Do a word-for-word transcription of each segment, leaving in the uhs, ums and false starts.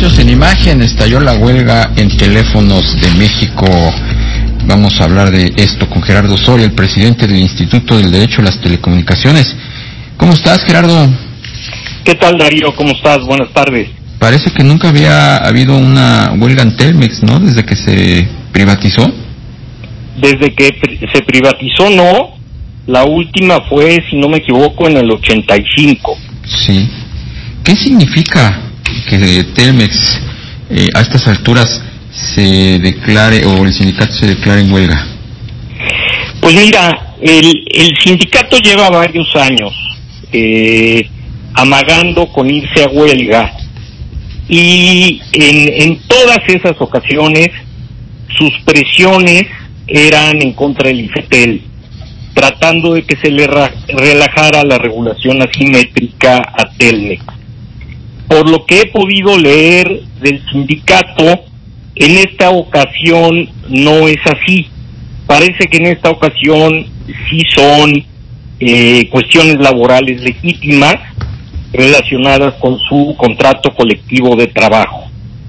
Derechos en Imagen, estalló la huelga en Teléfonos de México. Vamos a hablar de esto con Gerardo Soria, el presidente del Instituto del Derecho a las Telecomunicaciones. ¿Cómo estás, Gerardo? ¿Qué tal, Darío? ¿Cómo estás? Buenas tardes. Parece que nunca había habido una huelga en Telmex, ¿no? Desde que se privatizó. Desde que se privatizó, no. La última fue, si no me equivoco, en el ochenta y cinco. Sí. ¿Qué significa que Telmex eh, a estas alturas se declare, o el sindicato se declare en huelga? Pues mira, el, el sindicato lleva varios años eh, amagando con irse a huelga, y en, en todas esas ocasiones sus presiones eran en contra del IFETEL, tratando de que se le ra- relajara la regulación asimétrica a Telmex. Por lo que he podido leer del sindicato, en esta ocasión no es así. Parece que en esta ocasión sí son eh, cuestiones laborales legítimas relacionadas con su contrato colectivo de trabajo.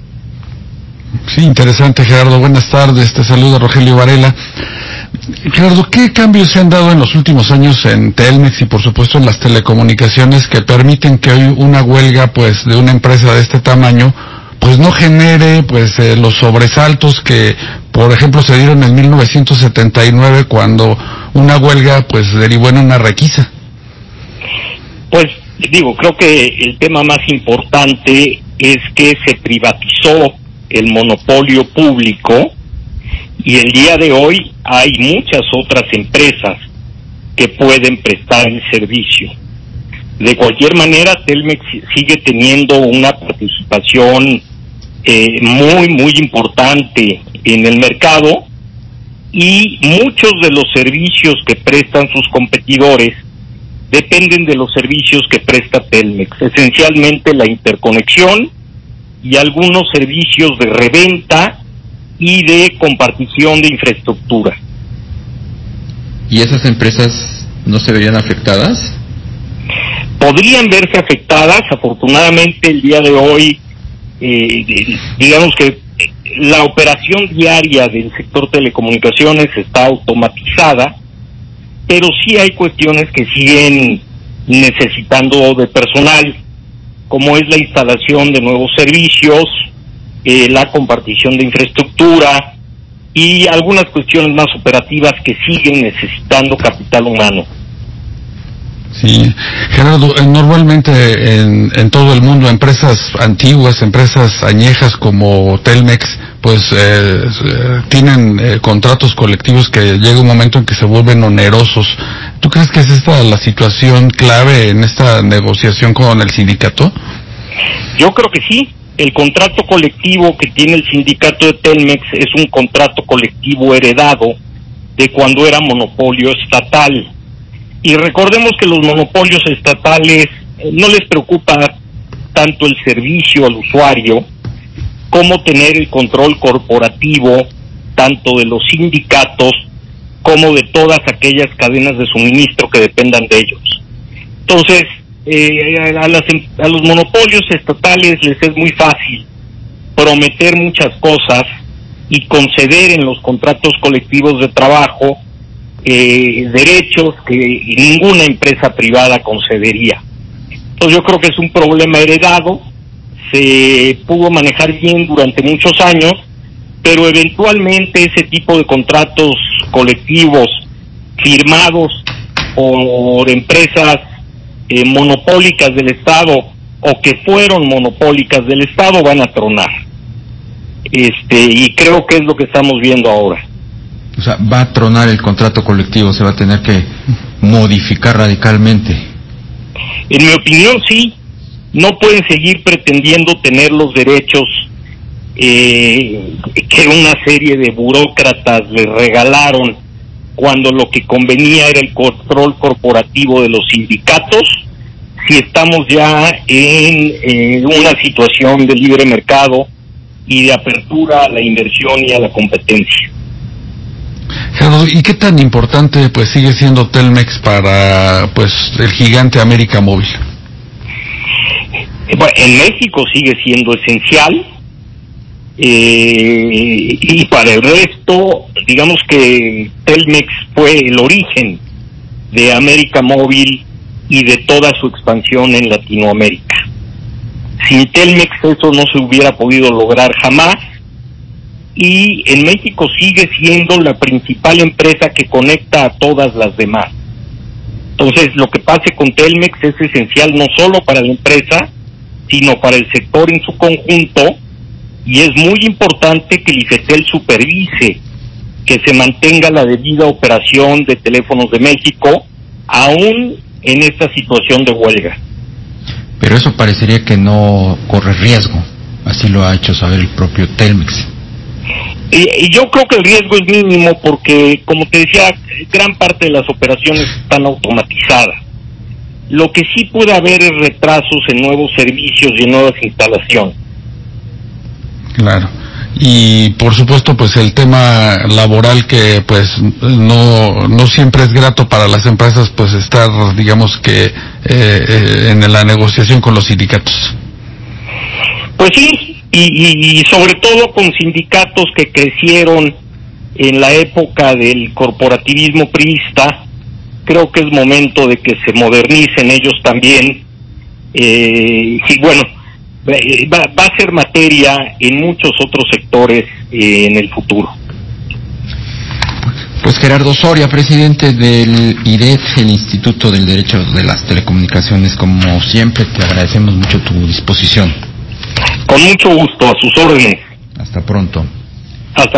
Sí, interesante, Gerardo. Buenas tardes, te saluda Rogelio Varela. Gerardo, ¿qué cambios se han dado en los últimos años en Telmex y por supuesto en las telecomunicaciones que permiten que hoy una huelga pues de una empresa de este tamaño pues no genere pues eh, los sobresaltos que por ejemplo se dieron en mil novecientos setenta y nueve cuando una huelga pues derivó en una requisa? Pues digo, creo que el tema más importante es que se privatizó el monopolio público, y el día de hoy hay muchas otras empresas que pueden prestar el servicio. De cualquier manera, Telmex sigue teniendo una participación eh, muy, muy importante en el mercado, y muchos de los servicios que prestan sus competidores dependen de los servicios que presta Telmex, esencialmente la interconexión y algunos servicios de reventa y de compartición de infraestructura. ¿Y esas empresas no se verían afectadas? Podrían verse afectadas. Afortunadamente el día de hoy, eh, digamos que la operación diaria del sector telecomunicaciones está automatizada, pero sí hay cuestiones que siguen necesitando de personal, como es la instalación de nuevos servicios, eh, la compartición de infraestructura y algunas cuestiones más operativas que siguen necesitando capital humano. Sí, Gerardo, eh, normalmente en, en todo el mundo empresas antiguas, empresas añejas como Telmex, pues eh, eh, tienen eh, contratos colectivos que llega un momento en que se vuelven onerosos. ¿Tú crees que es esta la situación clave en esta negociación con el sindicato? Yo creo que sí. El contrato colectivo que tiene el sindicato de Telmex es un contrato colectivo heredado de cuando era monopolio estatal. Y recordemos que los monopolios estatales eh, no les preocupa tanto el servicio al usuario como tener el control corporativo tanto de los sindicatos como de todas aquellas cadenas de suministro que dependan de ellos. Entonces, eh, a, las, a los monopolios estatales les es muy fácil prometer muchas cosas y conceder en los contratos colectivos de trabajo eh, derechos que ninguna empresa privada concedería. Entonces yo creo que es un problema heredado, se pudo manejar bien durante muchos años, pero eventualmente ese tipo de contratos colectivos firmados por empresas eh, monopólicas del Estado o que fueron monopólicas del Estado van a tronar. Este, y creo que es lo que estamos viendo ahora. O sea, va a tronar el contrato colectivo, se va a tener que modificar radicalmente. En mi opinión, sí. No pueden seguir pretendiendo tener los derechos eh, que una serie de burócratas les regalaron cuando lo que convenía era el control corporativo de los sindicatos, si estamos ya en eh, una situación de libre mercado y de apertura a la inversión y a la competencia. Gerardo, ¿y qué tan importante pues sigue siendo Telmex para pues el gigante América Móvil? bueno, en México sigue siendo esencial, eh, y para el resto, digamos que Telmex fue el origen de América Móvil y de toda su expansión en Latinoamérica. Sin Telmex eso no se hubiera podido lograr jamás, y en México sigue siendo la principal empresa que conecta a todas las demás. Entonces, lo que pase con Telmex es esencial no solo para la empresa, sino para el sector en su conjunto, y es muy importante que el IFETEL supervise que se mantenga la debida operación de Teléfonos de México, aún en esta situación de huelga. Pero eso parecería que no corre riesgo, así lo ha hecho saber el propio Telmex. Y, y yo creo que el riesgo es mínimo porque, como te decía, gran parte de las operaciones están automatizadas. Lo que sí puede haber es retrasos en nuevos servicios y en nuevas instalaciones. Claro. Y por supuesto, pues el tema laboral que pues no no siempre es grato para las empresas, pues estar, digamos que eh, eh, en la negociación con los sindicatos. Pues sí, y, y, y sobre todo con sindicatos que crecieron en la época del corporativismo priista. Creo que es momento de que se modernicen ellos también, eh, y bueno, va, va a ser materia en muchos otros sectores eh, en el futuro. Pues Gerardo Soria, presidente del I D E T, el Instituto del Derecho de las Telecomunicaciones, como siempre te agradecemos mucho tu disposición. Con mucho gusto, a sus órdenes. Hasta pronto.